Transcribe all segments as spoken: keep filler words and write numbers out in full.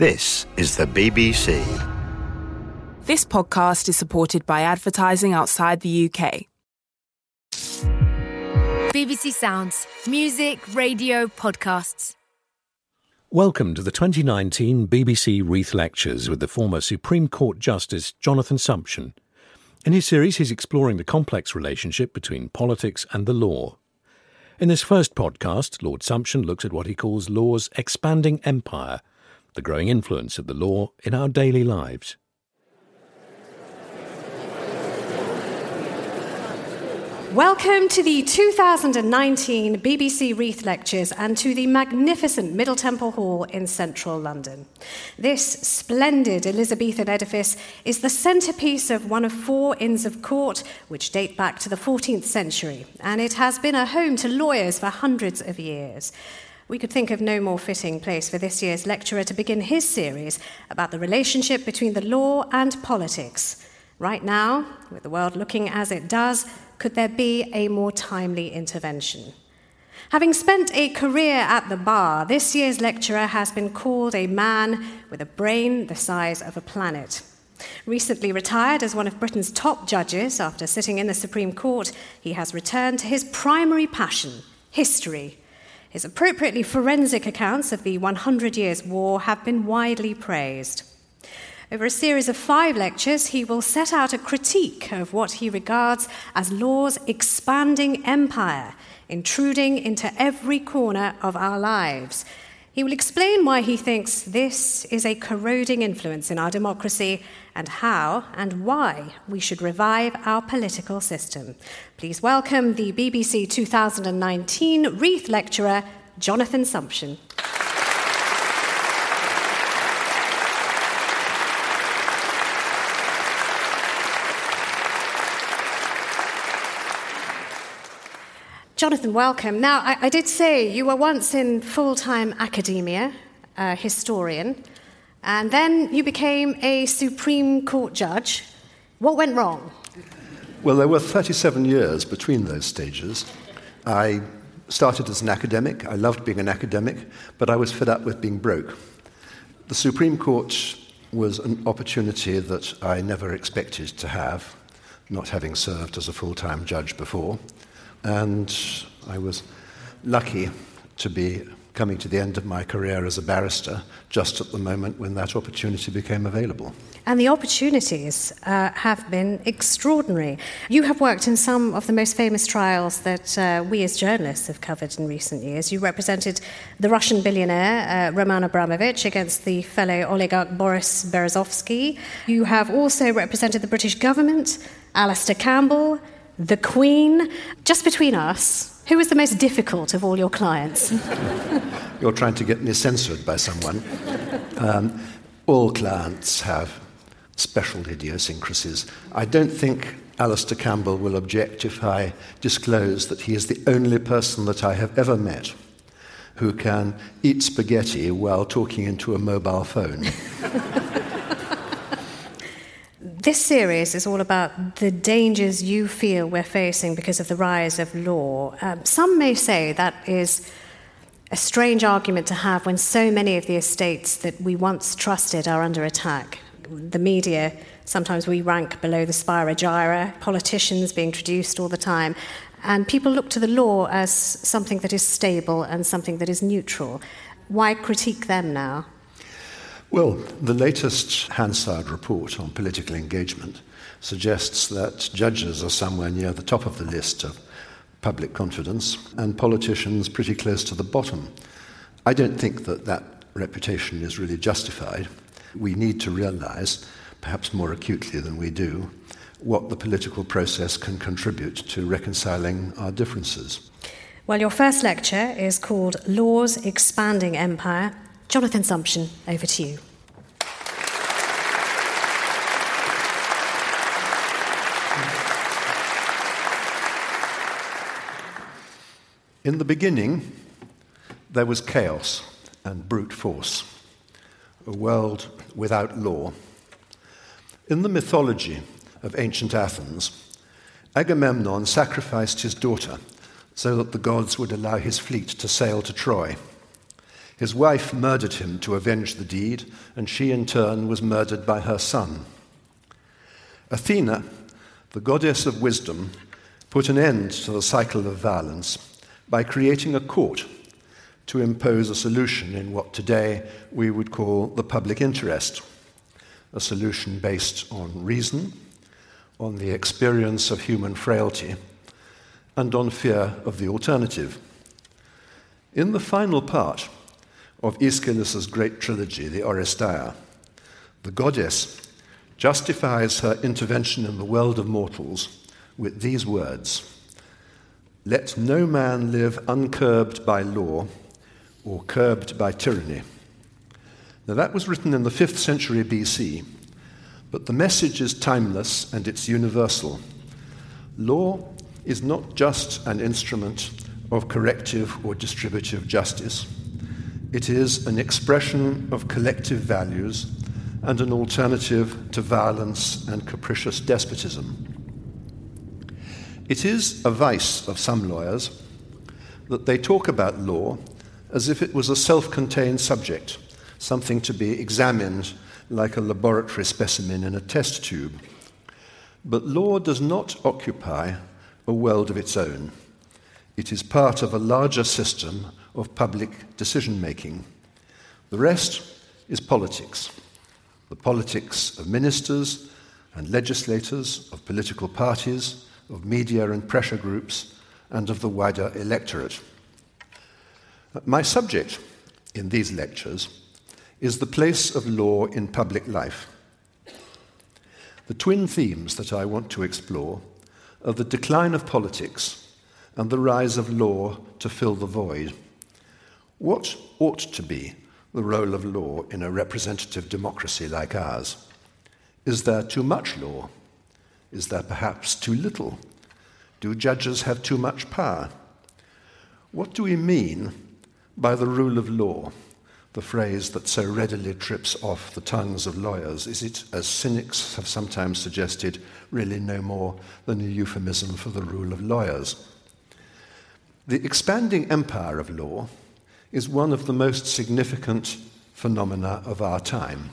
This is the B B C. This podcast is supported by advertising outside the U K. B B C Sounds. Music, radio, podcasts. Welcome to the twenty nineteen B B C Reith Lectures with the former Supreme Court Justice Jonathan Sumption. In his series, he's exploring the complex relationship between politics and the law. In this first podcast, Lord Sumption looks at what he calls law's expanding empire, the growing influence of the law in our daily lives. Welcome to the two thousand nineteen B B C Reith Lectures and to the magnificent Middle Temple Hall in central London. This splendid Elizabethan edifice is the centrepiece of one of four Inns of Court, which date back to the fourteenth century, and it has been a home to lawyers for hundreds of years. We could think of no more fitting place for this year's lecturer to begin his series about the relationship between the law and politics. Right now, with the world looking as it does, could there be a more timely intervention? Having spent a career at the bar, this year's lecturer has been called a man with a brain the size of a planet. Recently retired as one of Britain's top judges after sitting in the Supreme Court, he has returned to his primary passion, history. His appropriately forensic accounts of the Hundred Years' War have been widely praised. Over a series of five lectures, he will set out a critique of what he regards as law's expanding empire, intruding into every corner of our lives. He will explain why he thinks this is a corroding influence in our democracy and how and why we should revive our political system. Please welcome the B B C two thousand nineteen Reith lecturer, Jonathan Sumption. Jonathan, welcome. Now, I, I did say you were once in full-time academia, a historian, and then you became a Supreme Court judge. What went wrong? Well, there were thirty-seven years between those stages. I started as an academic. I loved being an academic, but I was fed up with being broke. The Supreme Court was an opportunity that I never expected to have, not having served as a full-time judge before. And I was lucky to be coming to the end of my career as a barrister just at the moment when that opportunity became available. And the opportunities uh, have been extraordinary. You have worked in some of the most famous trials that uh, we as journalists have covered in recent years. You represented the Russian billionaire uh, Roman Abramovich against the fellow oligarch Boris Berezovsky. You have also represented the British government, Alastair Campbell, the Queen. Just between us, who was the most difficult of all your clients? You're trying to get me censored by someone. Um, all clients have special idiosyncrasies. I don't think Alastair Campbell will object if I disclose that he is the only person that I have ever met who can eat spaghetti while talking into a mobile phone. This series is all about the dangers you feel we're facing because of the rise of law. Um, some may say that is a strange argument to have when so many of the estates that we once trusted are under attack. The media, sometimes we rank below the Spira Gyra, politicians being traduced all the time, and people look to the law as something that is stable and something that is neutral. Why critique them now? Well, the latest Hansard report on political engagement suggests that judges are somewhere near the top of the list of public confidence and politicians pretty close to the bottom. I don't think that that reputation is really justified. We need to realize, perhaps more acutely than we do, what the political process can contribute to reconciling our differences. Well, your first lecture is called Law's Expanding Empire. Jonathan Sumption, over to you. In the beginning, there was chaos and brute force, a world without law. In the mythology of ancient Athens, Agamemnon sacrificed his daughter so that the gods would allow his fleet to sail to Troy. His wife murdered him to avenge the deed, and she in turn was murdered by her son. Athena, the goddess of wisdom, put an end to the cycle of violence by creating a court to impose a solution in what today we would call the public interest, a solution based on reason, on the experience of human frailty, and on fear of the alternative. In the final part of Aeschylus's great trilogy, the Oresteia, the goddess justifies her intervention in the world of mortals with these words: "Let no man live uncurbed by law or curbed by tyranny." Now that was written in the fifth century B C, but the message is timeless and it's universal. Law is not just an instrument of corrective or distributive justice. It is an expression of collective values and an alternative to violence and capricious despotism. It is a vice of some lawyers that they talk about law as if it was a self-contained subject, something to be examined like a laboratory specimen in a test tube. But law does not occupy a world of its own. It is part of a larger system of public decision-making. The rest is politics. The politics of ministers and legislators, of political parties, of media and pressure groups, and of the wider electorate. My subject in these lectures is the place of law in public life. The twin themes that I want to explore are the decline of politics and the rise of law to fill the void. What ought to be the role of law in a representative democracy like ours? Is there too much law? Is there perhaps too little? Do judges have too much power? What do we mean by the rule of law, the phrase that so readily trips off the tongues of lawyers? Is it, as cynics have sometimes suggested, really no more than a euphemism for the rule of lawyers? The expanding empire of law is one of the most significant phenomena of our time.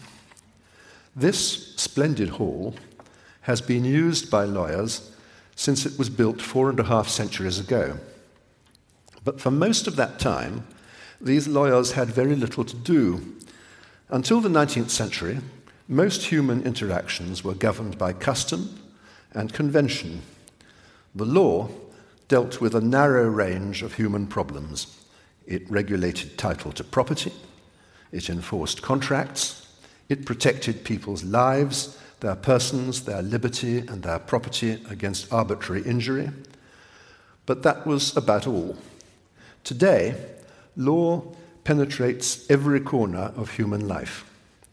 This splendid hall has been used by lawyers since it was built four and a half centuries ago. But for most of that time, these lawyers had very little to do. Until the nineteenth century, most human interactions were governed by custom and convention. The law dealt with a narrow range of human problems. It regulated title to property, it enforced contracts, it protected people's lives, their persons, their liberty, and their property against arbitrary injury. But that was about all. Today, law penetrates every corner of human life.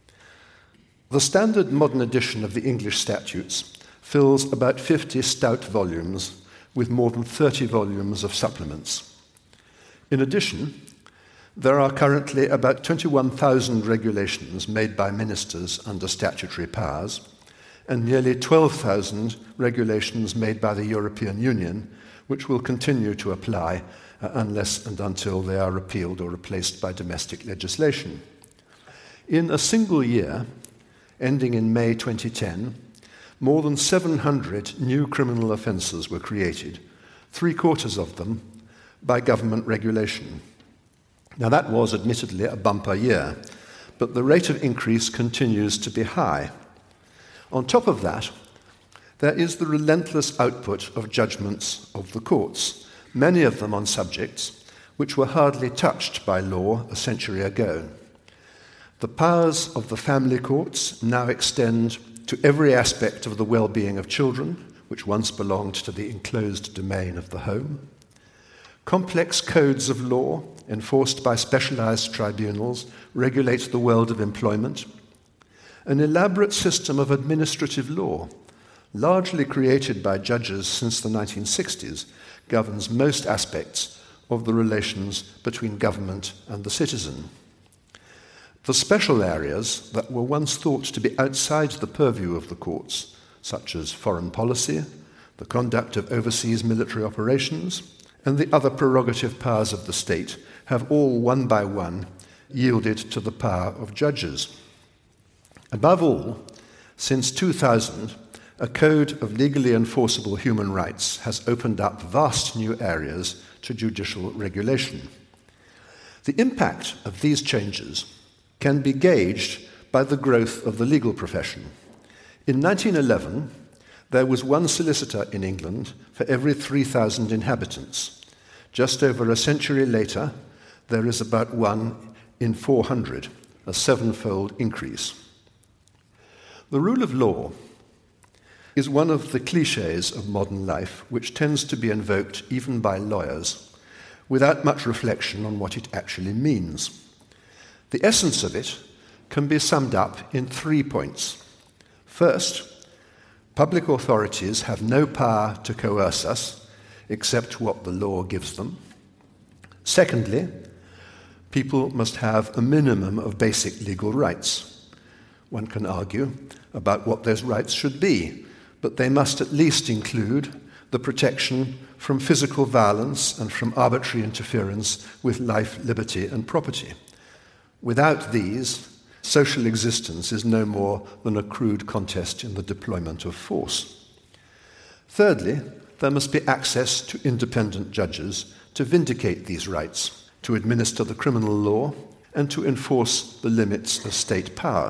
The standard modern edition of the English statutes fills about fifty stout volumes with more than thirty volumes of supplements. In addition, there are currently about twenty-one thousand regulations made by ministers under statutory powers, and nearly twelve thousand regulations made by the European Union, which will continue to apply uh, unless and until they are repealed or replaced by domestic legislation. In a single year, ending in May twenty ten, more than seven hundred new criminal offences were created, three quarters of them by government regulation. Now that was admittedly a bumper year, but the rate of increase continues to be high. On top of that, there is the relentless output of judgments of the courts, many of them on subjects which were hardly touched by law a century ago. The powers of the family courts now extend to every aspect of the well-being of children, which once belonged to the enclosed domain of the home. Complex codes of law, enforced by specialized tribunals, regulate the world of employment. An elaborate system of administrative law, largely created by judges since the nineteen sixties, governs most aspects of the relations between government and the citizen. The special areas that were once thought to be outside the purview of the courts, such as foreign policy, the conduct of overseas military operations, and the other prerogative powers of the state, have all one by one yielded to the power of judges. Above all, since two thousand, a code of legally enforceable human rights has opened up vast new areas to judicial regulation. The impact of these changes can be gauged by the growth of the legal profession. In nineteen eleven, there was one solicitor in England for every three thousand inhabitants. Just over a century later, there is about one in four hundred, a sevenfold increase. The rule of law is one of the cliches of modern life, which tends to be invoked even by lawyers, without much reflection on what it actually means. The essence of it can be summed up in three points. First, public authorities have no power to coerce us except what the law gives them. Secondly, people must have a minimum of basic legal rights. One can argue about what those rights should be, but they must at least include the protection from physical violence and from arbitrary interference with life, liberty, and property. Without these, social existence is no more than a crude contest in the deployment of force. Thirdly, there must be access to independent judges to vindicate these rights, to administer the criminal law, and to enforce the limits of state power.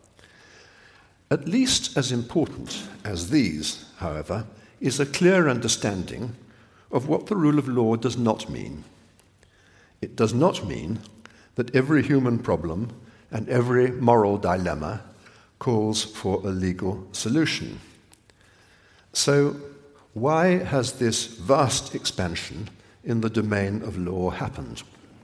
At least as important as these, however, is a clear understanding of what the rule of law does not mean. It does not mean that every human problem and every moral dilemma calls for a legal solution. So, why has this vast expansion in the domain of law happened?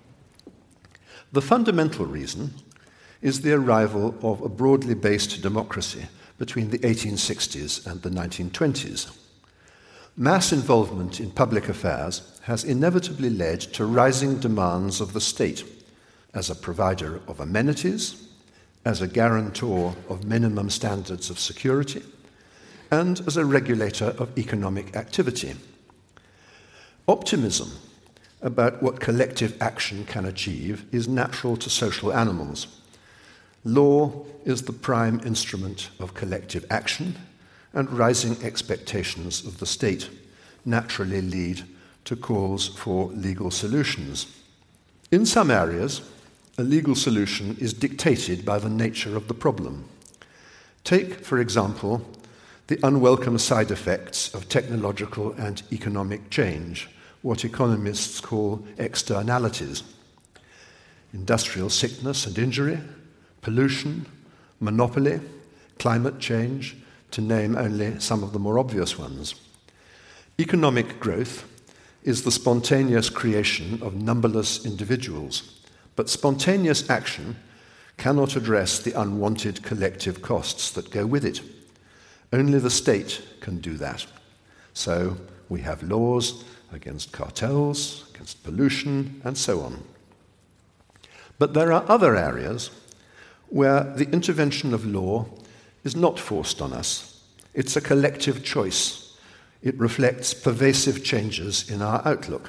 The fundamental reason is the arrival of a broadly based democracy between the eighteen sixties and the nineteen twenties. Mass involvement in public affairs has inevitably led to rising demands of the state as a provider of amenities, as a guarantor of minimum standards of security, and as a regulator of economic activity. Optimism about what collective action can achieve is natural to social animals. Law is the prime instrument of collective action, and rising expectations of the state naturally lead to calls for legal solutions. In some areas, a legal solution is dictated by the nature of the problem. Take, for example, the unwelcome side effects of technological and economic change, what economists call externalities. Industrial sickness and injury, pollution, monopoly, climate change, to name only some of the more obvious ones. Economic growth is the spontaneous creation of numberless individuals, but spontaneous action cannot address the unwanted collective costs that go with it. Only the state can do that. So we have laws against cartels, against pollution, and so on. But there are other areas where the intervention of law is not forced on us. It's a collective choice. It reflects pervasive changes in our outlook.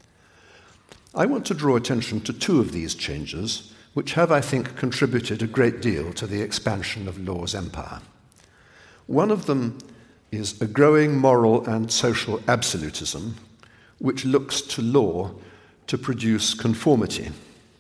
I want to draw attention to two of these changes, which have, I think, contributed a great deal to the expansion of law's empire. One of them is a growing moral and social absolutism, which looks to law to produce conformity.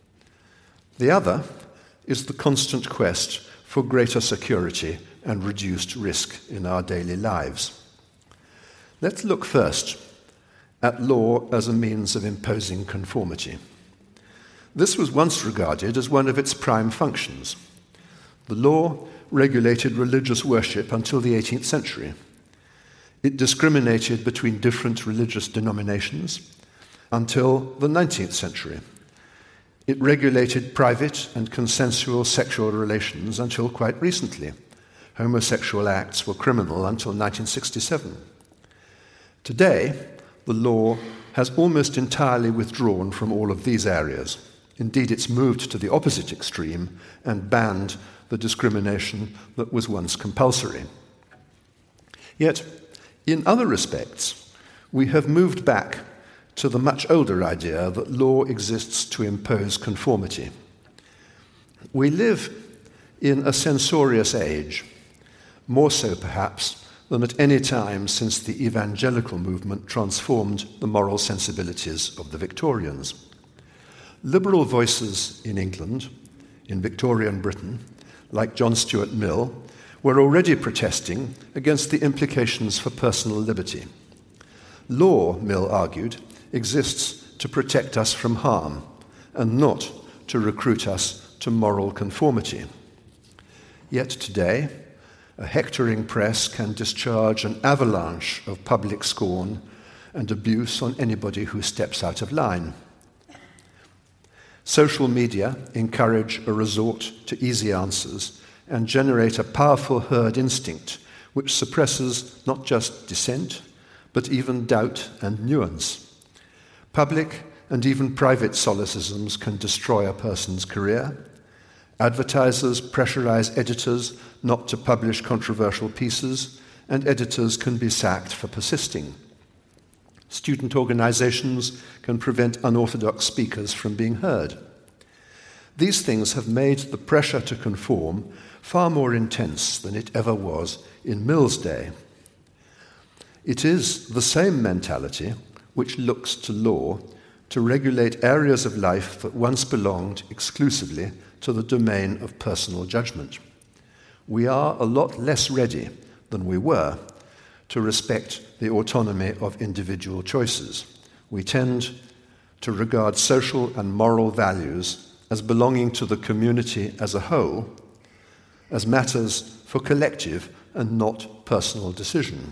The other is the constant quest for greater security and reduced risk in our daily lives. Let's look first at law as a means of imposing conformity. This was once regarded as one of its prime functions. The law regulated religious worship until the eighteenth century. It discriminated between different religious denominations until the nineteenth century. It regulated private and consensual sexual relations until quite recently. Homosexual acts were criminal until nineteen sixty-seven. Today, the law has almost entirely withdrawn from all of these areas. Indeed, it's moved to the opposite extreme and banned the discrimination that was once compulsory. Yet, in other respects, we have moved back to the much older idea that law exists to impose conformity. We live in a censorious age, more so perhaps than at any time since the evangelical movement transformed the moral sensibilities of the Victorians. Liberal voices in England, in Victorian Britain, like John Stuart Mill, were already protesting against the implications for personal liberty. Law, Mill argued, exists to protect us from harm and not to recruit us to moral conformity. Yet today, a hectoring press can discharge an avalanche of public scorn and abuse on anybody who steps out of line. Social media encourage a resort to easy answers and generate a powerful herd instinct which suppresses not just dissent, but even doubt and nuance. Public and even private solecisms can destroy a person's career. Advertisers pressurize editors not to publish controversial pieces, and editors can be sacked for persisting. Student organizations can prevent unorthodox speakers from being heard. These things have made the pressure to conform far more intense than it ever was in Mill's day. It is the same mentality which looks to law to regulate areas of life that once belonged exclusively to the domain of personal judgment. We are a lot less ready than we were to respect the autonomy of individual choices. We tend to regard social and moral values as belonging to the community as a whole, as matters for collective and not personal decision.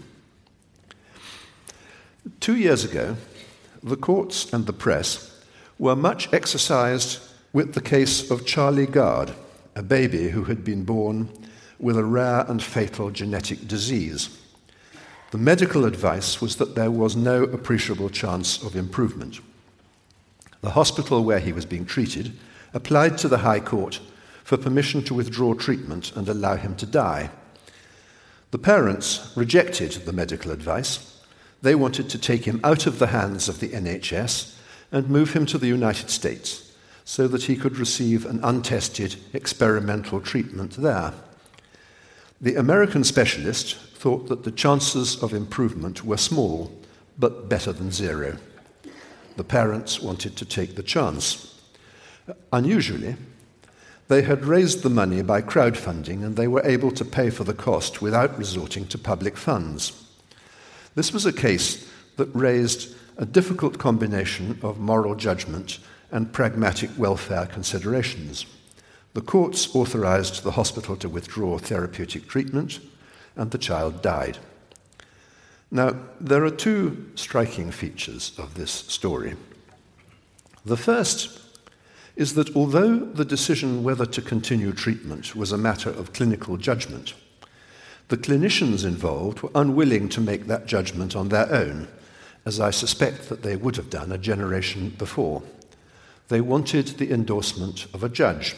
Two years ago, the courts and the press were much exercised with the case of Charlie Gard, a baby who had been born with a rare and fatal genetic disease. The medical advice was that there was no appreciable chance of improvement. The hospital where he was being treated applied to the High Court for permission to withdraw treatment and allow him to die. The parents rejected the medical advice. They wanted to take him out of the hands of the N H S and move him to the United States so that he could receive an untested experimental treatment there. The American specialist thought that the chances of improvement were small, but better than zero. The parents wanted to take the chance. Unusually, they had raised the money by crowdfunding and they were able to pay for the cost without resorting to public funds. This was a case that raised a difficult combination of moral judgment and pragmatic welfare considerations. The courts authorized the hospital to withdraw therapeutic treatment, and the child died. Now, there are two striking features of this story. The first is that although the decision whether to continue treatment was a matter of clinical judgment, the clinicians involved were unwilling to make that judgment on their own, as I suspect that they would have done a generation before. They wanted the endorsement of a judge.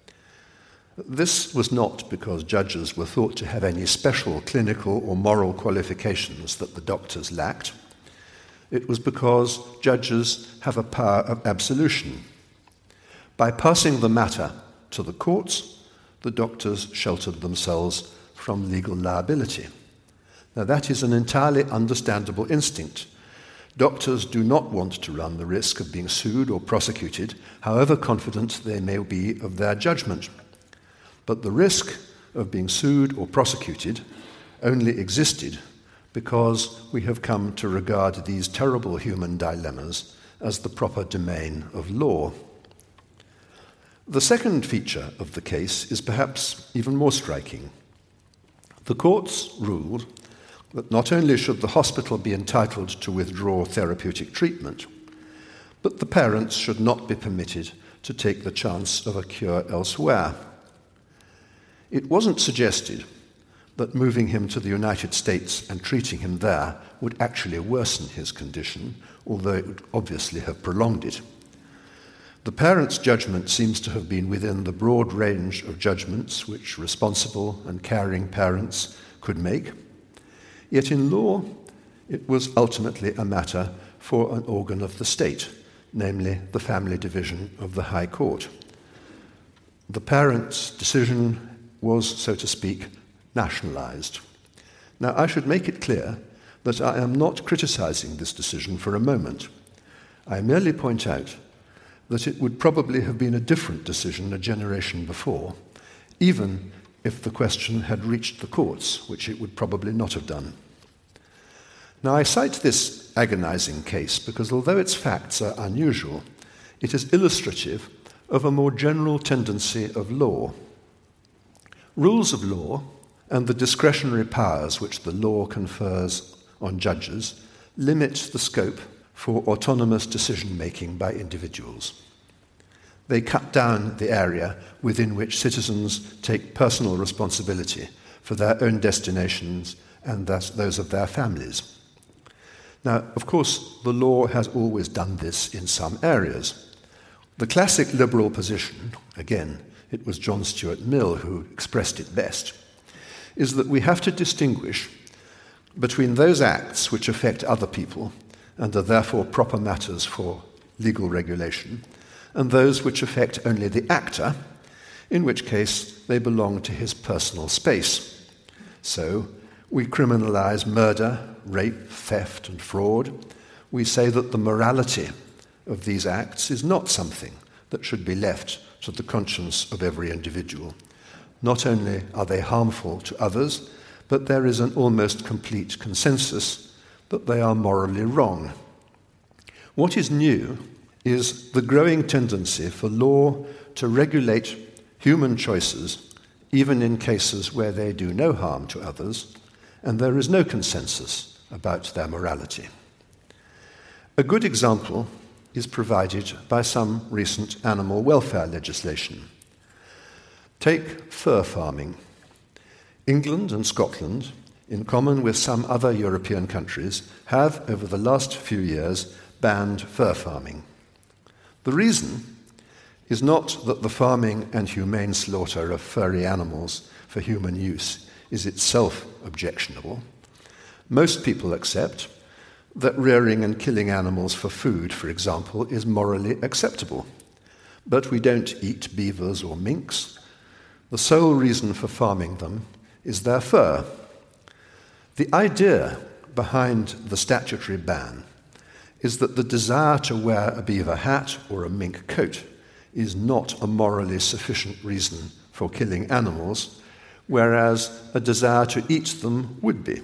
This was not because judges were thought to have any special clinical or moral qualifications that the doctors lacked. It was because judges have a power of absolution. By passing the matter to the courts, the doctors sheltered themselves from legal liability. Now, that is an entirely understandable instinct. Doctors do not want to run the risk of being sued or prosecuted, however confident they may be of their judgment. But the risk of being sued or prosecuted only existed because we have come to regard these terrible human dilemmas as the proper domain of law. The second feature of the case is perhaps even more striking. The courts ruled that not only should the hospital be entitled to withdraw therapeutic treatment, but the parents should not be permitted to take the chance of a cure elsewhere. It wasn't suggested that moving him to the United States and treating him there would actually worsen his condition, although it would obviously have prolonged it. The parents' judgment seems to have been within the broad range of judgments which responsible and caring parents could make. Yet in law, it was ultimately a matter for an organ of the state, namely the family division of the High Court. the parents' decision was, so to speak, nationalized. Now, I should make it clear that I am not criticizing this decision for a moment. I merely point out that it would probably have been a different decision a generation before, even if the question had reached the courts, which it would probably not have done. Now, I cite this agonizing case because although its facts are unusual, it is illustrative of a more general tendency of law. Rules of law and the discretionary powers which the law confers on judges limit the scope for autonomous decision-making by individuals. They cut down the area within which citizens take personal responsibility for their own destinations and thus those of their families. Now, of course, the law has always done this in some areas. The classic liberal position, again, it was John Stuart Mill who expressed it best, is that we have to distinguish between those acts which affect other people and are therefore proper matters for legal regulation, and those which affect only the actor, in which case they belong to his personal space. So, we criminalize murder, rape, theft, and fraud. We say that the morality of these acts is not something that should be left to the conscience of every individual. Not only are they harmful to others, but there is an almost complete consensus that they are morally wrong. What is new is the growing tendency for law to regulate human choices, even in cases where they do no harm to others, and there is no consensus about their morality. A good example is provided by some recent animal welfare legislation. Take fur farming. England and Scotland, in common with some other European countries, have, over the last few years, banned fur farming. The reason is not that the farming and humane slaughter of furry animals for human use is itself objectionable. Most people accept that rearing and killing animals for food, for example, is morally acceptable. But we don't eat beavers or minks. The sole reason for farming them is their fur. The idea behind the statutory ban is that the desire to wear a beaver hat or a mink coat is not a morally sufficient reason for killing animals, whereas a desire to eat them would be.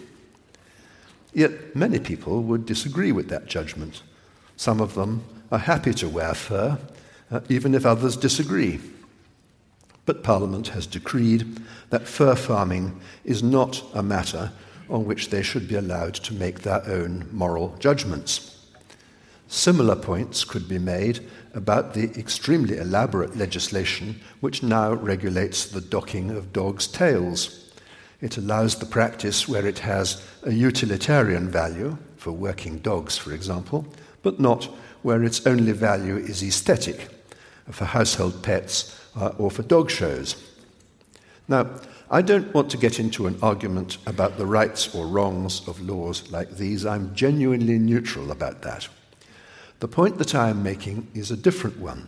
Yet many people would disagree with that judgment. Some of them are happy to wear fur, uh, even if others disagree. But Parliament has decreed that fur farming is not a matter on which they should be allowed to make their own moral judgments. Similar points could be made about the extremely elaborate legislation which now regulates the docking of dogs' tails. It allows the practice where it has a utilitarian value, for working dogs, for example, but not where its only value is aesthetic, for household pets uh, or for dog shows. Now, I don't want to get into an argument about the rights or wrongs of laws like these. I'm genuinely neutral about that. The point that I am making is a different one.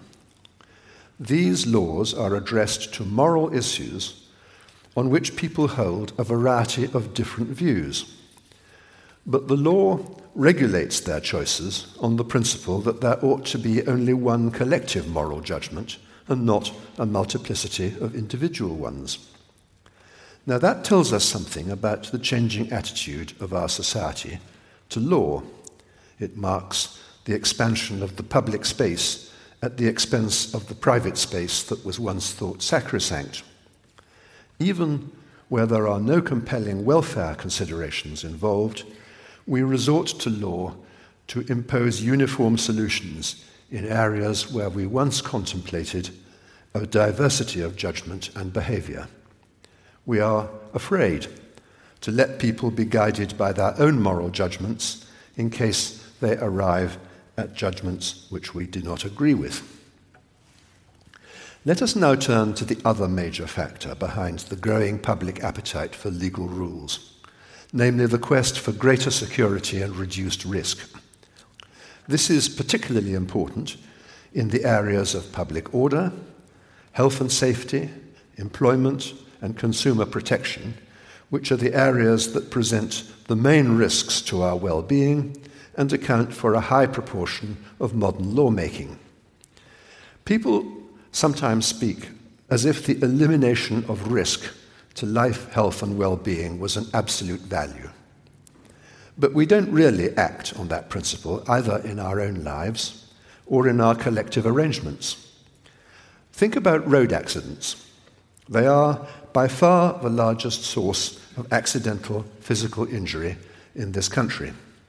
These laws are addressed to moral issues on which people hold a variety of different views. But the law regulates their choices on the principle that there ought to be only one collective moral judgment and not a multiplicity of individual ones. Now that tells us something about the changing attitude of our society to law. It marks the expansion of the public space at the expense of the private space that was once thought sacrosanct. Even where there are no compelling welfare considerations involved, we resort to law to impose uniform solutions in areas where we once contemplated a diversity of judgment and behavior. We are afraid to let people be guided by their own moral judgments in case they arrive at judgments which we do not agree with. Let us now turn to the other major factor behind the growing public appetite for legal rules, namely the quest for greater security and reduced risk. This is particularly important in the areas of public order, health and safety, employment, and consumer protection, which are the areas that present the main risks to our well-being and account for a high proportion of modern lawmaking. People sometimes speak as if the elimination of risk to life, health, and well-being was an absolute value. But we don't really act on that principle either in our own lives or in our collective arrangements. Think about road accidents. They are by far the largest source of accidental physical injury in this country.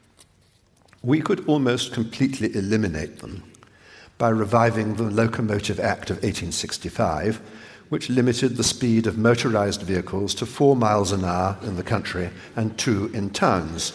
We could almost completely eliminate them by reviving the Locomotive Act of eighteen sixty-five, which limited the speed of motorized vehicles to four miles an hour in the country and two in towns.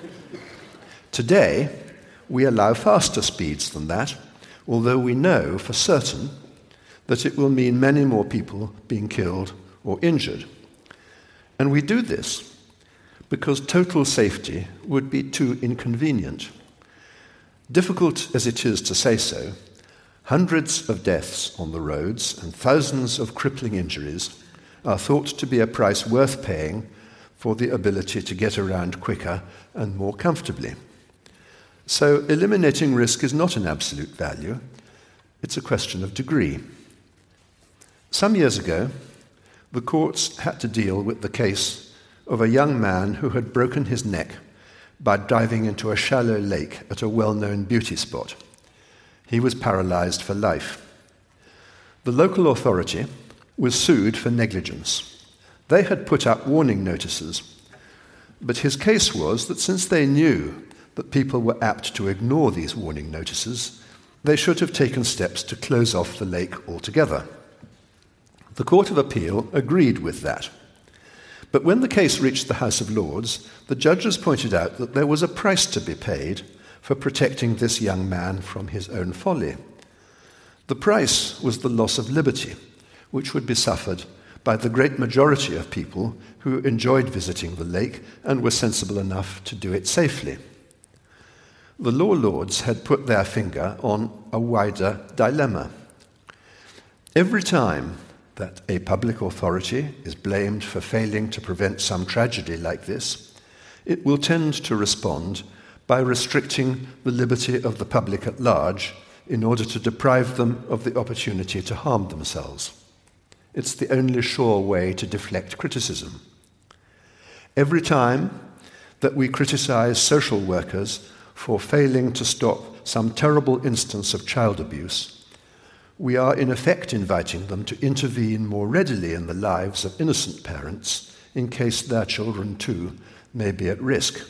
Today, we allow faster speeds than that, although we know for certain that it will mean many more people being killed or injured. And we do this because total safety would be too inconvenient. Difficult as it is to say so, hundreds of deaths on the roads and thousands of crippling injuries are thought to be a price worth paying for the ability to get around quicker and more comfortably. So eliminating risk is not an absolute value, it's a question of degree. Some years ago, the courts had to deal with the case of a young man who had broken his neck by diving into a shallow lake at a well-known beauty spot. He was paralyzed for life. The local authority was sued for negligence. They had put up warning notices, but his case was that since they knew that people were apt to ignore these warning notices, they should have taken steps to close off the lake altogether. The Court of Appeal agreed with that. But when the case reached the House of Lords, the judges pointed out that there was a price to be paid for protecting this young man from his own folly. The price was the loss of liberty, which would be suffered by the great majority of people who enjoyed visiting the lake and were sensible enough to do it safely. The law lords had put their finger on a wider dilemma. Every time that a public authority is blamed for failing to prevent some tragedy like this, it will tend to respond by restricting the liberty of the public at large in order to deprive them of the opportunity to harm themselves. It's the only sure way to deflect criticism. Every time that we criticize social workers for failing to stop some terrible instance of child abuse, we are in effect inviting them to intervene more readily in the lives of innocent parents in case their children too may be at risk.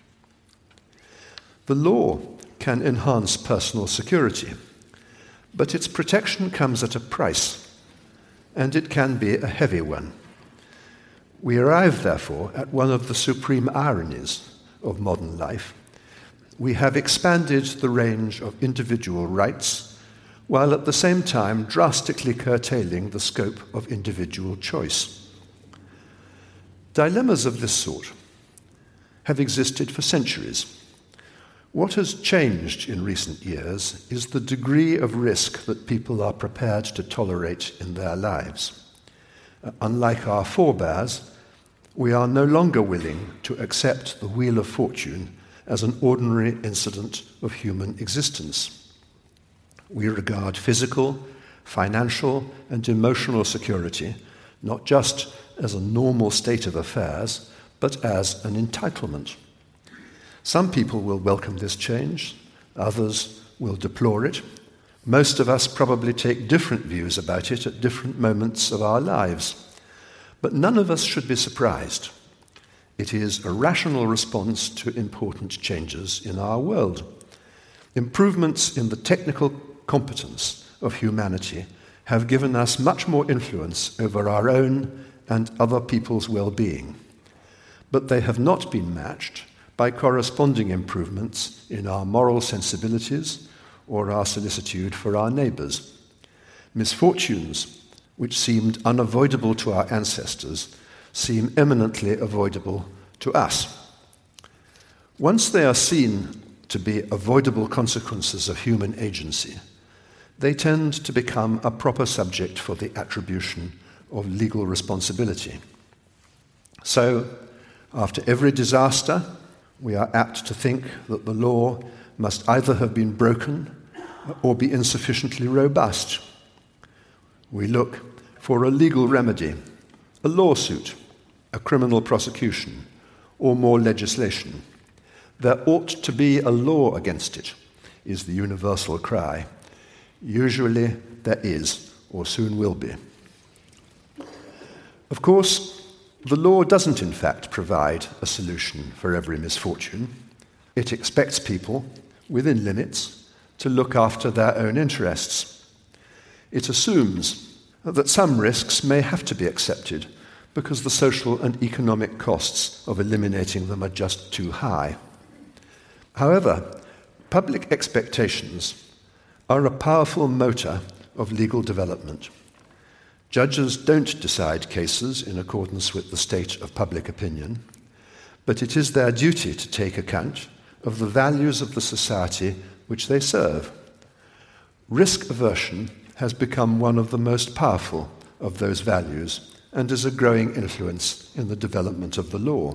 The law can enhance personal security, but its protection comes at a price, and it can be a heavy one. We arrive, therefore, at one of the supreme ironies of modern life. We have expanded the range of individual rights, while at the same time drastically curtailing the scope of individual choice. Dilemmas of this sort have existed for centuries. What has changed in recent years is the degree of risk that people are prepared to tolerate in their lives. Uh, unlike our forebears, we are no longer willing to accept the wheel of fortune as an ordinary incident of human existence. We regard physical, financial, and emotional security not just as a normal state of affairs, but as an entitlement. Some people will welcome this change, others will deplore it. Most of us probably take different views about it at different moments of our lives. But none of us should be surprised. It is a rational response to important changes in our world. Improvements in the technical competence of humanity have given us much more influence over our own and other people's well-being. But they have not been matched by corresponding improvements in our moral sensibilities or our solicitude for our neighbours. Misfortunes, which seemed unavoidable to our ancestors, seem eminently avoidable to us. Once they are seen to be avoidable consequences of human agency, they tend to become a proper subject for the attribution of legal responsibility. So, after every disaster, we are apt to think that the law must either have been broken or be insufficiently robust. We look for a legal remedy, a lawsuit, a criminal prosecution, or more legislation. There ought to be a law against it, is the universal cry. Usually there is, or soon will be. Of course, the law doesn't in fact provide a solution for every misfortune. It expects people, within limits, to look after their own interests. It assumes that some risks may have to be accepted because the social and economic costs of eliminating them are just too high. However, public expectations are a powerful motor of legal development. Judges don't decide cases in accordance with the state of public opinion, but it is their duty to take account of the values of the society which they serve. Risk aversion has become one of the most powerful of those values and is a growing influence in the development of the law.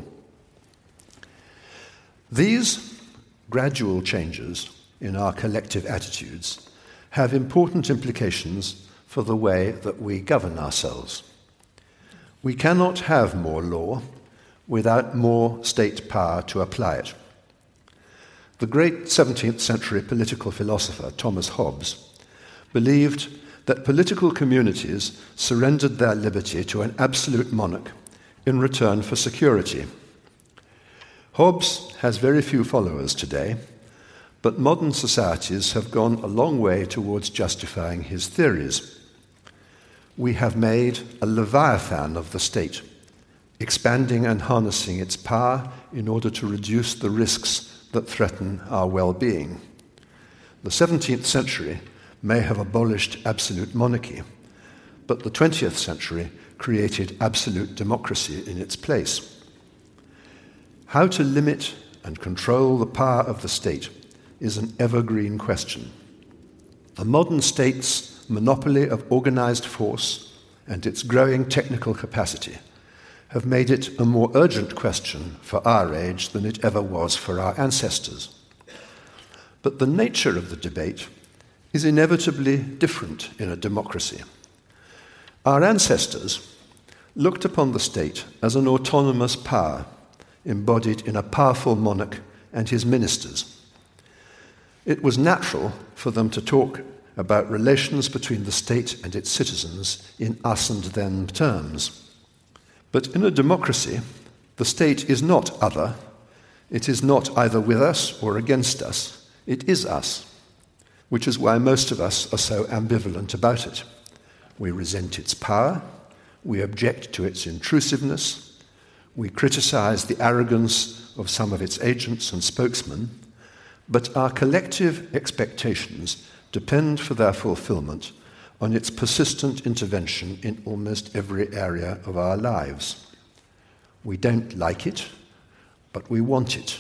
These gradual changes in our collective attitudes have important implications for the way that we govern ourselves. We cannot have more law without more state power to apply it. The great seventeenth century political philosopher Thomas Hobbes believed that political communities surrendered their liberty to an absolute monarch in return for security. Hobbes has very few followers today, but modern societies have gone a long way towards justifying his theories. We have made a leviathan of the state, expanding and harnessing its power in order to reduce the risks that threaten our well-being. The seventeenth century may have abolished absolute monarchy, but the twentieth century created absolute democracy in its place. How to limit and control the power of the state is an evergreen question. The modern state's monopoly of organized force and its growing technical capacity have made it a more urgent question for our age than it ever was for our ancestors. But the nature of the debate is inevitably different in a democracy. Our ancestors looked upon the state as an autonomous power embodied in a powerful monarch and his ministers. It was natural for them to talk about relations between the state and its citizens in us and them terms. But in a democracy, the state is not other. It is not either with us or against us. It is us, which is why most of us are so ambivalent about it. We resent its power, we object to its intrusiveness, we criticize the arrogance of some of its agents and spokesmen, but our collective expectations depend for their fulfillment on its persistent intervention in almost every area of our lives. We don't like it, but we want it.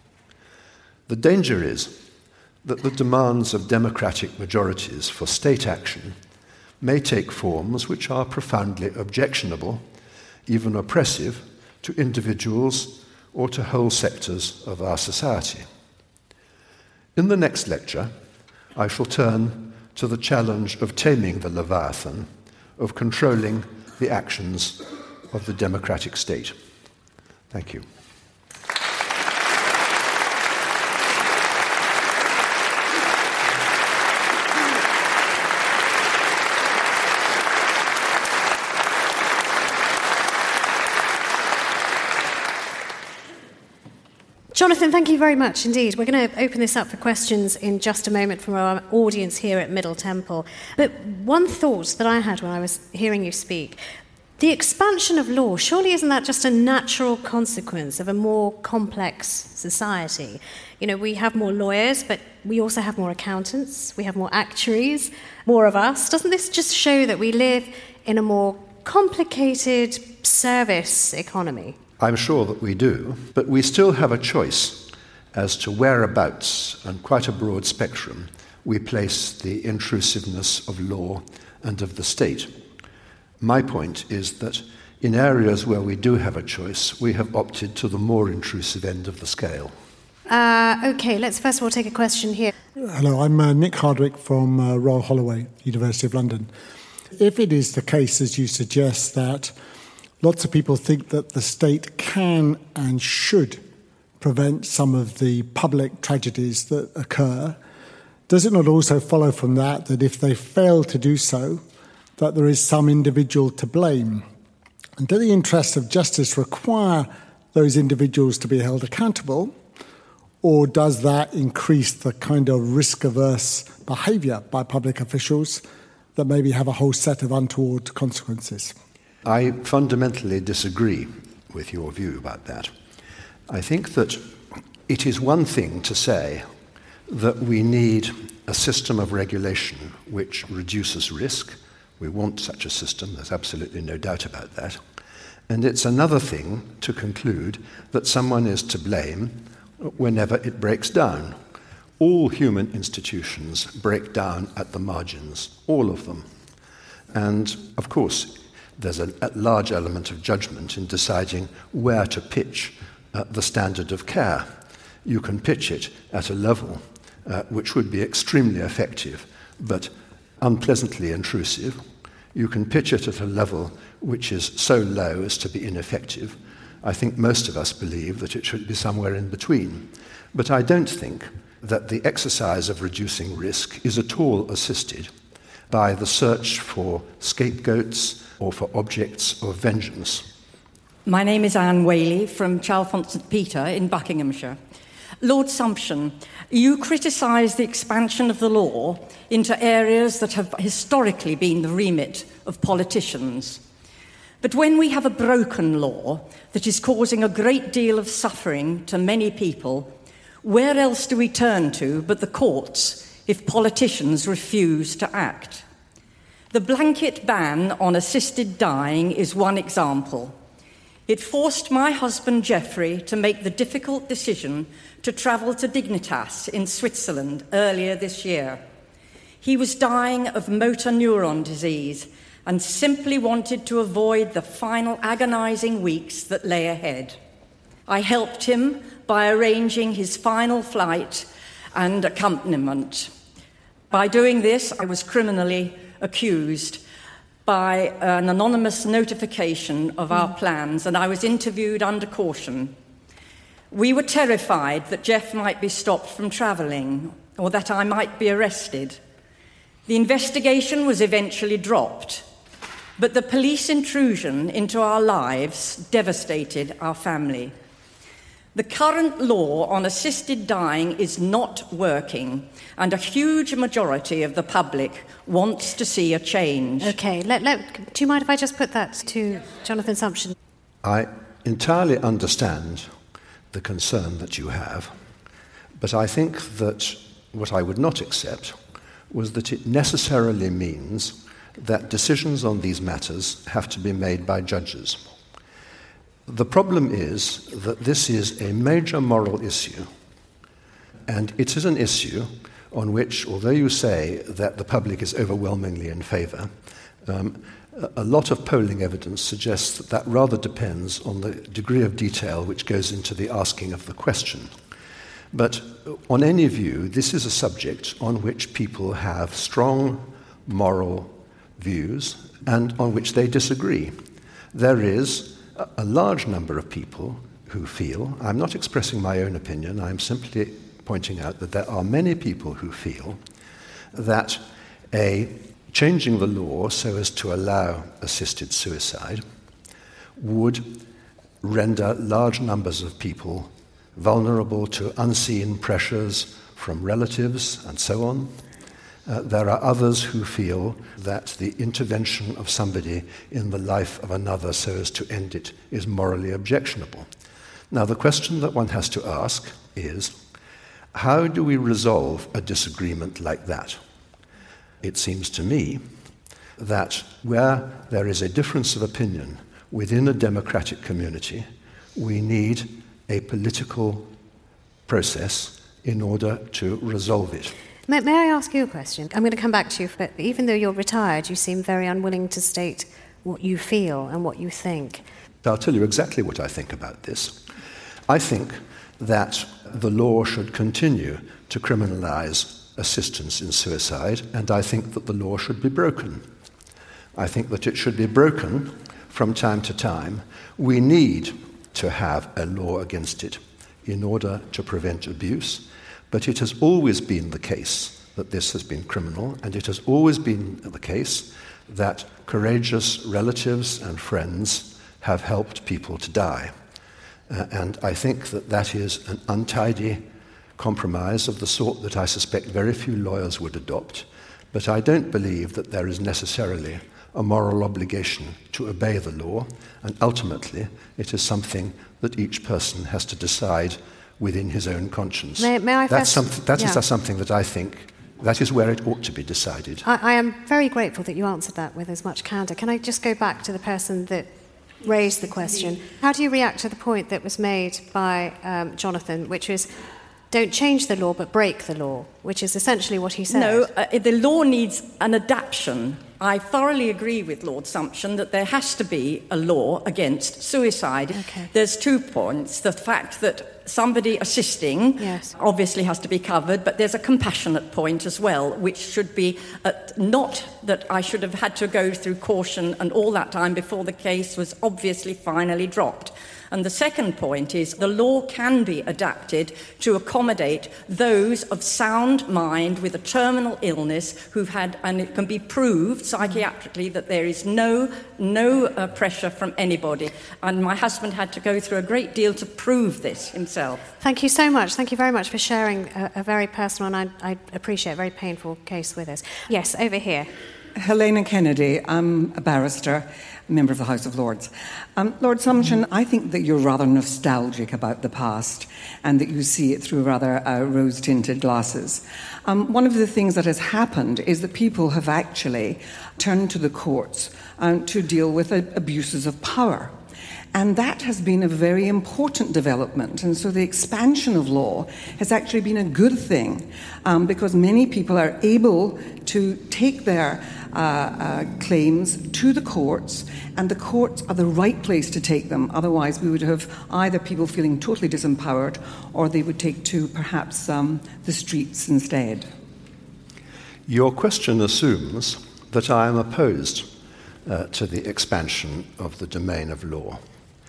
The danger is that the demands of democratic majorities for state action may take forms which are profoundly objectionable, even oppressive, to individuals or to whole sectors of our society. In the next lecture, I shall turn to the challenge of taming the Leviathan, of controlling the actions of the democratic state. Thank you. Jonathan, thank you very much indeed. We're going to open this up for questions in just a moment from our audience here at Middle Temple. But one thought that I had when I was hearing you speak, the expansion of law, surely isn't that just a natural consequence of a more complex society? You know, we have more lawyers, but we also have more accountants, we have more actuaries, more of us. Doesn't this just show that we live in a more complicated service economy? I'm sure that we do, but we still have a choice as to whereabouts, and quite a broad spectrum, we place the intrusiveness of law and of the state. My point is that in areas where we do have a choice, we have opted to the more intrusive end of the scale. Uh, okay, let's first of all take a question here. Hello, I'm uh, Nick Hardwick from uh, Royal Holloway, University of London. If it is the case, as you suggest, that lots of people think that the state can and should prevent some of the public tragedies that occur, does it not also follow from that that if they fail to do so, that there is some individual to blame? And do the interests of justice require those individuals to be held accountable, or does that increase the kind of risk-averse behaviour by public officials that maybe have a whole set of untoward consequences? I fundamentally disagree with your view about that. I think that it is one thing to say that we need a system of regulation which reduces risk. We want such a system, there's absolutely no doubt about that. And it's another thing to conclude that someone is to blame whenever it breaks down. All human institutions break down at the margins, all of them. And of course, there's a, a large element of judgment in deciding where to pitch uh, the standard of care. You can pitch it at a level uh, which would be extremely effective, but unpleasantly intrusive. You can pitch it at a level which is so low as to be ineffective. I think most of us believe that it should be somewhere in between. But I don't think that the exercise of reducing risk is at all assisted by the search for scapegoats or for objects of vengeance. My name is Anne Whaley from Chalfont St Peter in Buckinghamshire. Lord Sumption, you criticise the expansion of the law into areas that have historically been the remit of politicians. But when we have a broken law that is causing a great deal of suffering to many people, where else do we turn to but the courts if politicians refuse to act? The blanket ban on assisted dying is one example. It forced my husband Geoffrey to make the difficult decision to travel to Dignitas in Switzerland earlier this year. He was dying of motor neuron disease and simply wanted to avoid the final agonising weeks that lay ahead. I helped him by arranging his final flight and accompaniment. By doing this, I was criminally accused by an anonymous notification of our plans, and I was interviewed under caution. We were terrified that Jeff might be stopped from travelling or that I might be arrested. The investigation was eventually dropped, but the police intrusion into our lives devastated our family. The current law on assisted dying is not working, and a huge majority of the public wants to see a change. Okay, let, let, do you mind if I just put that to Jonathan Sumption? I entirely understand the concern that you have, but I think that what I would not accept was that it necessarily means that decisions on these matters have to be made by judges. The problem is that this is a major moral issue, and it is an issue on which, although you say that the public is overwhelmingly in favour, um, a lot of polling evidence suggests that that rather depends on the degree of detail which goes into the asking of the question. But on any view, this is a subject on which people have strong moral views and on which they disagree. There is a large number of people who feel, I'm not expressing my own opinion, I'm simply pointing out that there are many people who feel that a changing the law so as to allow assisted suicide would render large numbers of people vulnerable to unseen pressures from relatives and so on. Uh, there are others who feel that the intervention of somebody in the life of another so as to end it is morally objectionable. Now, the question that one has to ask is, how do we resolve a disagreement like that? It seems to me that where there is a difference of opinion within a democratic community, we need a political process in order to resolve it. May, may I ask you a question? I'm going to come back to you, but even though you're retired, you seem very unwilling to state what you feel and what you think. I'll tell you exactly what I think about this. I think that the law should continue to criminalise assistance in suicide, and I think that the law should be broken. I think that it should be broken from time to time. We need to have a law against it in order to prevent abuse, but it has always been the case that this has been criminal, and it has always been the case that courageous relatives and friends have helped people to die. Uh, and I think that that is an untidy compromise of the sort that I suspect very few lawyers would adopt, but I don't believe that there is necessarily a moral obligation to obey the law, and ultimately it is something that each person has to decide within his own conscience. May, may I That's first, some, that yeah. is something that I think, that is where it ought to be decided. I, I am very grateful that you answered that with as much candour. Can I just go back to the person that raised the question? How do you react to the point that was made by um, Jonathan, which was, don't change the law but break the law, which is essentially what he said? No, uh, the law needs an adaptation. I thoroughly agree with Lord Sumption that there has to be a law against suicide. Okay. There's two points. The fact that somebody assisting yes. obviously has to be covered, but there's a compassionate point as well, which should be uh, not that I should have had to go through caution and all that time before the case was obviously finally dropped. And the second point is the law can be adapted to accommodate those of sound mind with a terminal illness who've had, and it can be proved psychiatrically that there is no, no uh, pressure from anybody. And my husband had to go through a great deal to prove this himself. Thank you so much. Thank you very much for sharing a, a very personal and I, I appreciate a very painful case with us. Yes, over here. Helena Kennedy. I'm a barrister, a member of the House of Lords. Um, Lord Sumption, I think that you're rather nostalgic about the past and that you see it through rather uh, rose-tinted glasses. Um, one of the things that has happened is that people have actually turned to the courts um, to deal with uh, abuses of power. And that has been a very important development. And so the expansion of law has actually been a good thing um, because many people are able to take their uh, uh, claims to the courts, and the courts are the right place to take them. Otherwise, we would have either people feeling totally disempowered or they would take to perhaps um, the streets instead. Your question assumes that I am opposed uh, to the expansion of the domain of law.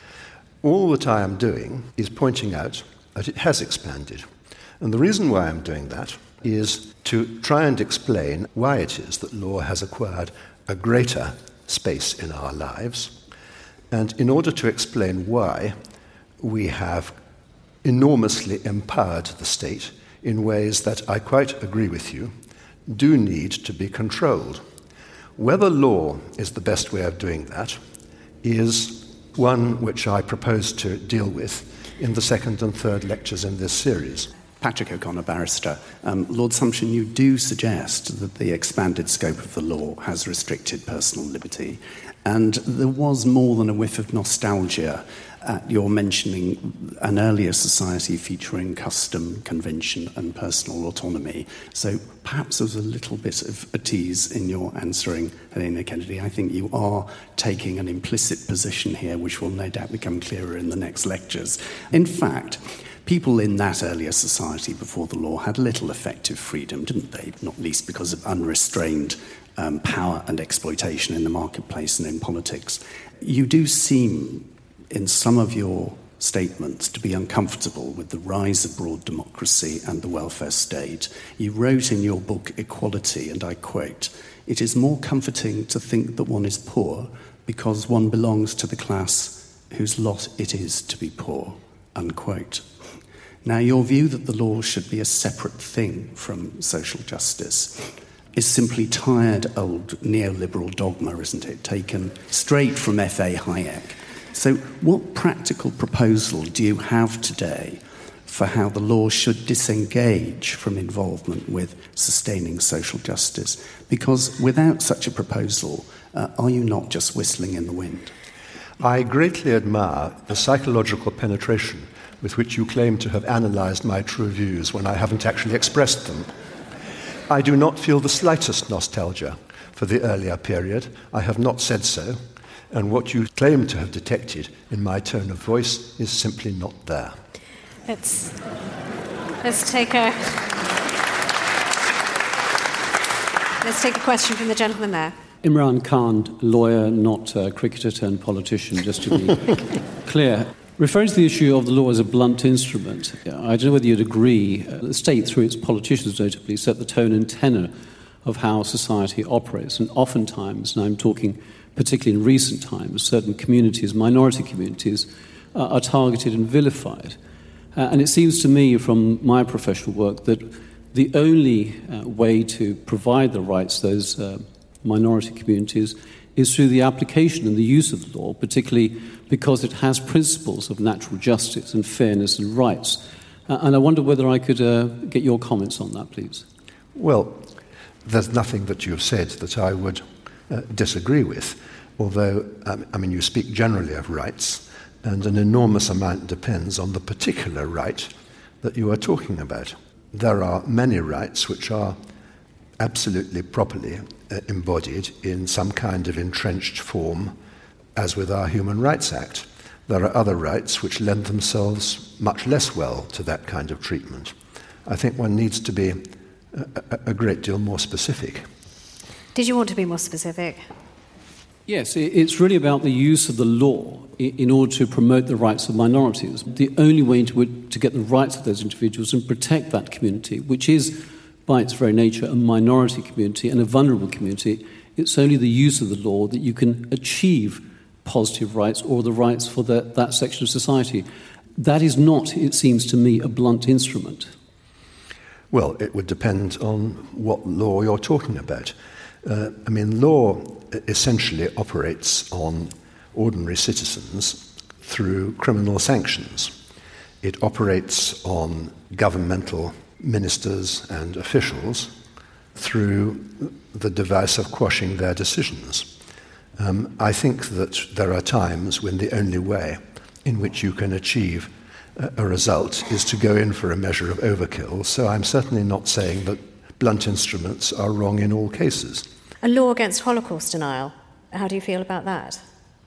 All that I am doing is pointing out that it has expanded. And the reason why I'm doing that is to try and explain why it is that law has acquired a greater space in our lives, and in order to explain why we have enormously empowered the state in ways that I quite agree with you do need to be controlled. Whether law is the best way of doing that is one which I propose to deal with in the second and third lectures in this series. Patrick O'Connor, barrister. Um, Lord Sumption, you do suggest that the expanded scope of the law has restricted personal liberty, and there was more than a whiff of nostalgia at your mentioning an earlier society featuring custom, convention, and personal autonomy. So perhaps there was a little bit of a tease in your answering Helena Kennedy. I think you are taking an implicit position here, which will no doubt become clearer in the next lectures. In fact, people in that earlier society before the law had little effective freedom, didn't they? Not least because of unrestrained um, power and exploitation in the marketplace and in politics. You do seem, in some of your statements, to be uncomfortable with the rise of broad democracy and the welfare state. You wrote in your book Equality, and I quote, "It is more comforting to think that one is poor because one belongs to the class whose lot it is to be poor," unquote. Now, your view that the law should be a separate thing from social justice is simply tired old neoliberal dogma, isn't it? Taken straight from F A Hayek. So what practical proposal do you have today for how the law should disengage from involvement with sustaining social justice? Because without such a proposal, uh, are you not just whistling in the wind? I greatly admire the psychological penetration with which you claim to have analysed my true views when I haven't actually expressed them. I do not feel the slightest nostalgia for the earlier period. I have not said so. And what you claim to have detected in my tone of voice is simply not there. Let's, let's take a... Let's take a question from the gentleman there. Imran Khan, lawyer, not uh, cricketer turned politician, just to be clear. Referring to the issue of the law as a blunt instrument, I don't know whether you'd agree, uh, the state, through its politicians notably, set the tone and tenor of how society operates. And oftentimes, and I'm talking particularly in recent times, certain communities, minority communities, uh, are targeted and vilified. Uh, and it seems to me from my professional work that the only uh, way to provide the rights to those uh, minority communities is through the application and the use of the law, particularly because it has principles of natural justice and fairness and rights. Uh, and I wonder whether I could uh, get your comments on that, please. Well, there's nothing that you've said that I would uh, disagree with, although, um, I mean, you speak generally of rights, and an enormous amount depends on the particular right that you are talking about. There are many rights which are absolutely properly uh, embodied in some kind of entrenched form, as with our Human Rights Act. There are other rights which lend themselves much less well to that kind of treatment. I think one needs to be a, a, a great deal more specific. Did you want to be more specific? Yes, it's really about the use of the law in order to promote the rights of minorities. The only way to, to get the rights of those individuals and protect that community, which is, by its very nature, a minority community and a vulnerable community, it's only the use of the law that you can achieve positive rights or the rights for the, that section of society. That is not, it seems to me, a blunt instrument. Well, it would depend on what law you're talking about. Uh, I mean, law essentially operates on ordinary citizens through criminal sanctions. It operates on governmental ministers and officials through the device of quashing their decisions. Um, I think that there are times when the only way in which you can achieve a, a result is to go in for a measure of overkill, so I'm certainly not saying that blunt instruments are wrong in all cases. A law against Holocaust denial. How do you feel about that?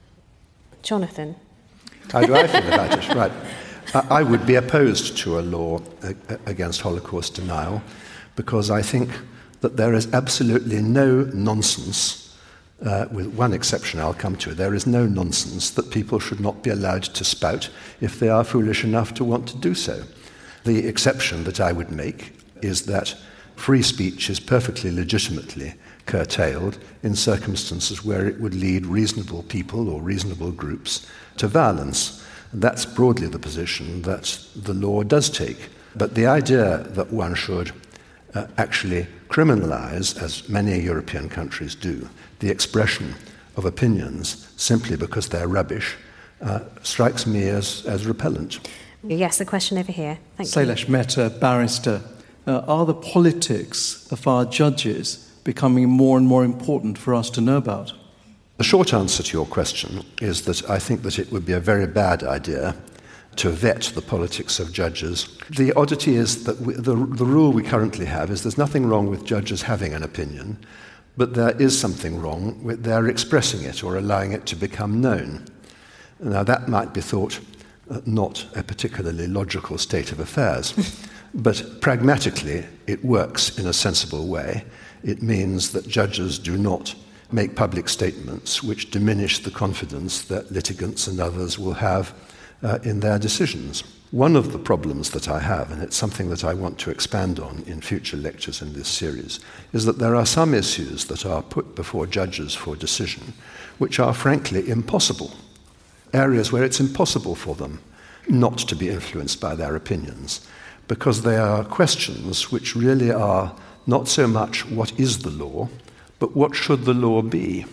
Jonathan? How do I feel about it? Right. I, I would be opposed to a law uh, against Holocaust denial because I think that there is absolutely no nonsense, uh, with one exception I'll come to, there is no nonsense that people should not be allowed to spout if they are foolish enough to want to do so. The exception that I would make is that free speech is perfectly legitimately curtailed in circumstances where it would lead reasonable people or reasonable groups to violence. That's broadly the position that the law does take. But the idea that one should uh, actually criminalize, as many European countries do, the expression of opinions simply because they're rubbish uh, strikes me as, as repellent. Yes, a question over here. Thank Sailesh you. Mehta, barrister. Uh, are the politics of our judges becoming more and more important for us to know about? The short answer to your question is that I think that it would be a very bad idea to vet the politics of judges. The oddity is that we, the, the rule we currently have is there's nothing wrong with judges having an opinion, but there is something wrong with their expressing it or allowing it to become known. Now, that might be thought uh, not a particularly logical state of affairs, but pragmatically it works in a sensible way. It means that judges do not make public statements which diminish the confidence that litigants and others will have uh, in their decisions. One of the problems that I have, and it's something that I want to expand on in future lectures in this series, is that there are some issues that are put before judges for decision which are frankly impossible, areas where it's impossible for them not to be influenced by their opinions, because they are questions which really are not so much what is the law, but what should the law be?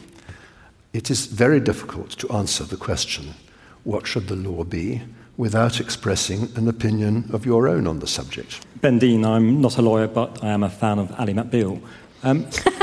It is very difficult to answer the question, what should the law be, without expressing an opinion of your own on the subject. Ben Dean, I'm not a lawyer, but I am a fan of Ali McBeal. Um,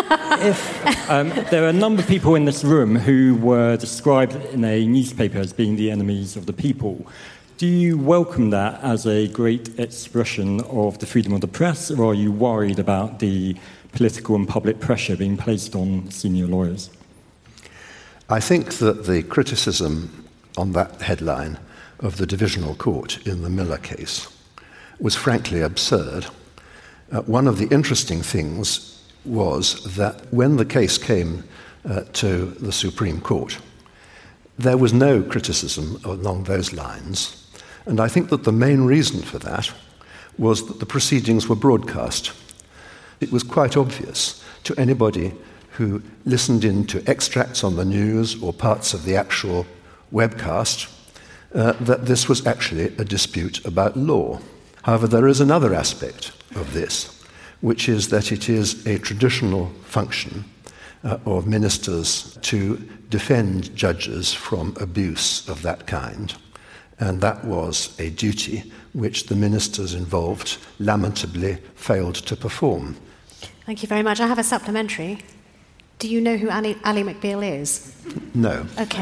if um, there are a number of people in this room who were described in a newspaper as being the enemies of the people, do you welcome that as a great expression of the freedom of the press, or are you worried about the political and public pressure being placed on senior lawyers? I think that the criticism on that headline of the Divisional Court in the Miller case was frankly absurd. Uh, one of the interesting things was that when the case came uh, to the Supreme Court, there was no criticism along those lines, and I think that the main reason for that was that the proceedings were broadcast. It was quite obvious to anybody who listened in to extracts on the news or parts of the actual webcast uh, that this was actually a dispute about law. However, there is another aspect of this, which is that it is a traditional function uh, of ministers to defend judges from abuse of that kind. And that was a duty which the ministers involved lamentably failed to perform. Thank you very much. I have a supplementary. Do you know who Ally, Ally McBeal is? No. Okay.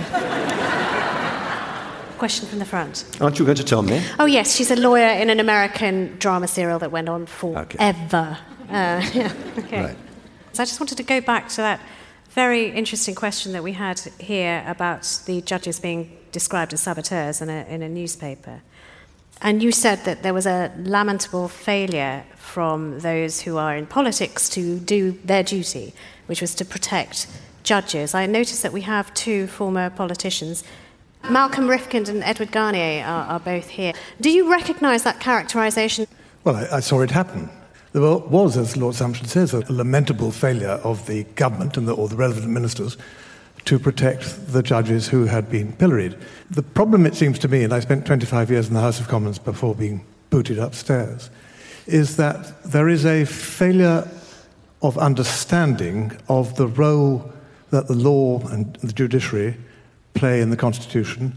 Question from the front. Aren't you going to tell me? Oh, yes. She's a lawyer in an American drama serial that went on forever. Okay. Uh, yeah, okay. Right. So I just wanted to go back to that very interesting question that we had here about the judges being described as saboteurs in a, in a newspaper. And you said that there was a lamentable failure from those who are in politics to do their duty, which was to protect judges. I noticed that we have two former politicians. Malcolm Rifkind and Edward Garnier are, are both here. Do you recognise that characterisation? Well, I, I saw it happen. There was, as Lord Sumption says, a lamentable failure of the government and the, or the relevant ministers to protect the judges who had been pilloried. The problem, it seems to me, and I spent twenty-five years in the House of Commons before being booted upstairs, is that there is a failure of understanding of the role that the law and the judiciary play in the Constitution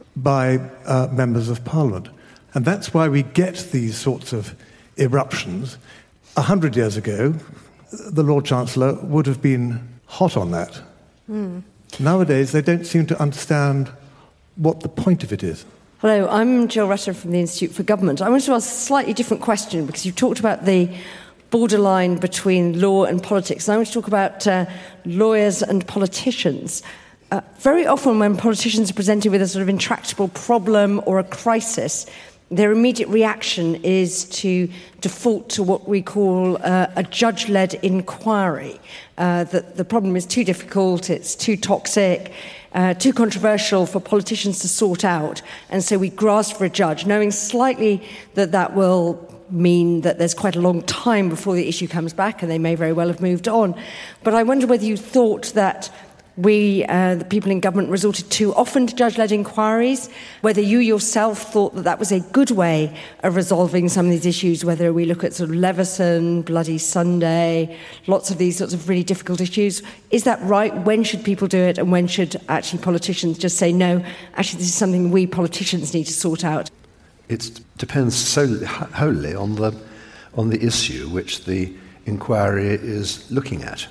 by uh, members of Parliament. And that's why we get these sorts of eruptions. A hundred years ago, the Lord Chancellor would have been hot on that. Mm. Nowadays, they don't seem to understand what the point of it is. Hello, I'm Jill Rutter from the Institute for Government. I want to ask a slightly different question, because you talked about the borderline between law and politics. And I want to talk about uh, lawyers and politicians. Uh, very often when politicians are presented with a sort of intractable problem or a crisis, their immediate reaction is to default to what we call uh, a judge-led inquiry, uh, that the problem is too difficult, it's too toxic, uh, too controversial for politicians to sort out, and so we grasp for a judge, knowing slightly that that will mean that there's quite a long time before the issue comes back, and they may very well have moved on. But I wonder whether you thought that we, uh, the people in government, resorted too often to judge-led inquiries, whether you yourself thought that that was a good way of resolving some of these issues, whether we look at sort of Leveson, Bloody Sunday, lots of these sorts of really difficult issues. Is that right? When should people do it, and when should actually politicians just say, no, actually this is something we politicians need to sort out? It depends solely, wholly on the, on the issue which the inquiry is looking at.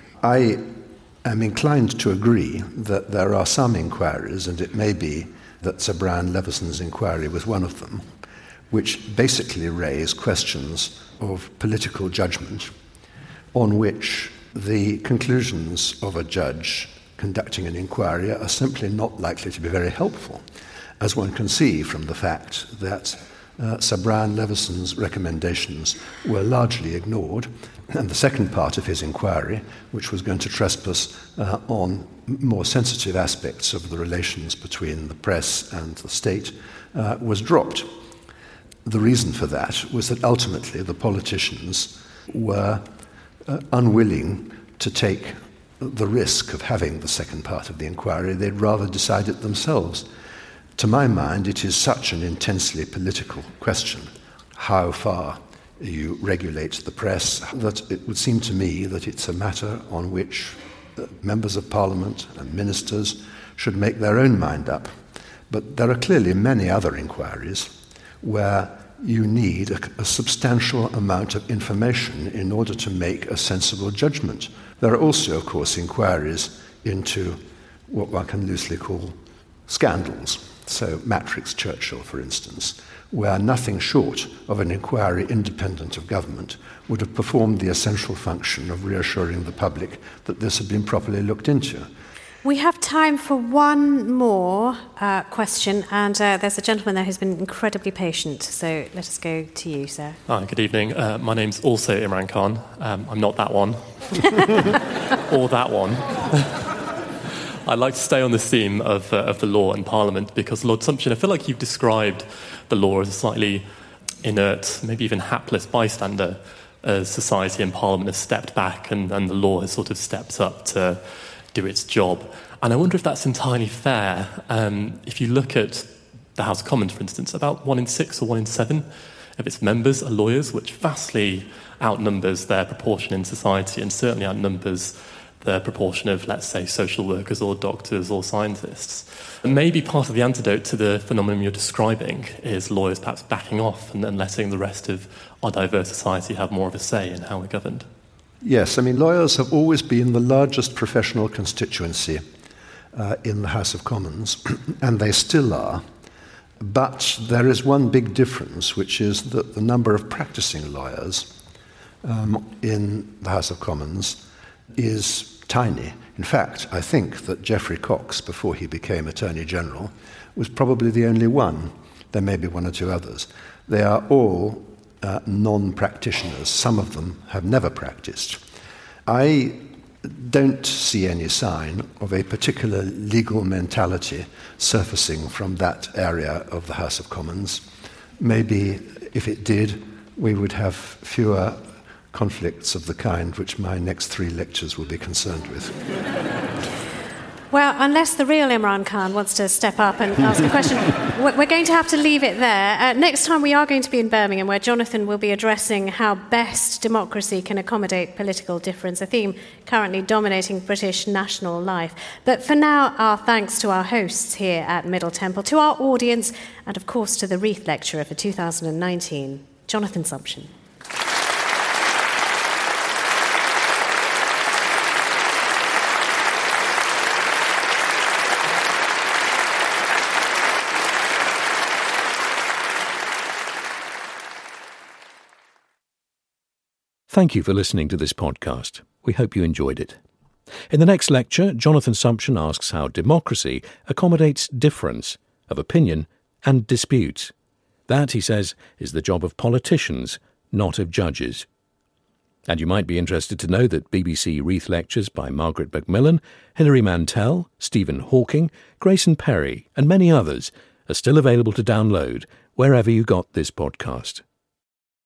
I I'm inclined to agree that there are some inquiries, and it may be that Sir Brian Leveson's inquiry was one of them, which basically raise questions of political judgment on which the conclusions of a judge conducting an inquiry are simply not likely to be very helpful, as one can see from the fact that uh, Sir Brian Leveson's recommendations were largely ignored. And the second part of his inquiry, which was going to trespass uh, on more sensitive aspects of the relations between the press and the state, uh, was dropped. The reason for that was that ultimately the politicians were uh, unwilling to take the risk of having the second part of the inquiry. They'd rather decide it themselves. To my mind, it is such an intensely political question, how far you regulate the press, that it would seem to me that it's a matter on which uh, members of Parliament and ministers should make their own mind up. But there are clearly many other inquiries where you need a, a substantial amount of information in order to make a sensible judgment. There are also, of course, inquiries into what one can loosely call scandals. So Matrix Churchill, for instance, where nothing short of an inquiry independent of government would have performed the essential function of reassuring the public that this had been properly looked into. We have time for one more uh, question, and uh, there's a gentleman there who's been incredibly patient, so let us go to you, sir. Hi, good evening. Uh, my name's also Imran Khan. Um, I'm not that one. Or that one. I'd like to stay on the theme of, uh, of the law and Parliament, because, Lord Sumption, I feel like you've described the law as a slightly inert, maybe even hapless bystander, as society and Parliament have stepped back and, and the law has sort of stepped up to do its job. And I wonder if that's entirely fair. Um, if you look at the House of Commons, for instance, about one in six or one in seven of its members are lawyers, which vastly outnumbers their proportion in society and certainly outnumbers the proportion of, let's say, social workers or doctors or scientists. And maybe part of the antidote to the phenomenon you're describing is lawyers perhaps backing off and, and letting the rest of our diverse society have more of a say in how we're governed. Yes, I mean, lawyers have always been the largest professional constituency uh, in the House of Commons, and they still are. But there is one big difference, which is that the number of practicing lawyers um, in the House of Commons is tiny. In fact, I think that Geoffrey Cox, before he became Attorney General, was probably the only one. There may be one or two others. They are all uh, non-practitioners. Some of them have never practiced. I don't see any sign of a particular legal mentality surfacing from that area of the House of Commons. Maybe if it did, we would have fewer conflicts of the kind which my next three lectures will be concerned with. Well, unless the real Imran Khan wants to step up and ask a question, we're going to have to leave it there. Uh, next time we are going to be in Birmingham, where Jonathan will be addressing how best democracy can accommodate political difference, a theme currently dominating British national life. But for now, our thanks to our hosts here at Middle Temple, to our audience, and of course to the Reith Lecturer for two thousand nineteen, Jonathan Sumption. Thank you for listening to this podcast. We hope you enjoyed it. In the next lecture, Jonathan Sumption asks how democracy accommodates difference of opinion and disputes. That, he says, is the job of politicians, not of judges. And you might be interested to know that B B C Reith lectures by Margaret Macmillan, Hilary Mantel, Stephen Hawking, Grayson Perry, and many others are still available to download wherever you got this podcast.